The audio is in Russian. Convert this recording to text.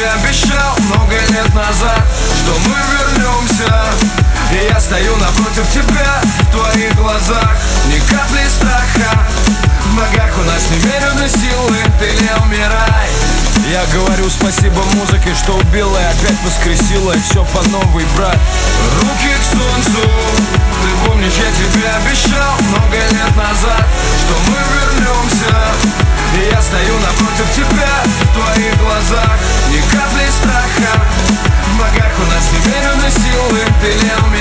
тебе обещал много лет назад, что мы вернемся. И я стою напротив тебя, в твоих глазах ни капли страха. В ногах у нас немерено силы, ты не умирай. Я говорю спасибо музыке, что убила и опять воскресила, и все по новой, брат. Руки к солнцу, ты помнишь, я тебе обещал много лет назад, что мы вернемся. И я стою напротив тебя, в твоих глазах ни капли страха. В ногах у нас немерено силы, ты не умирай.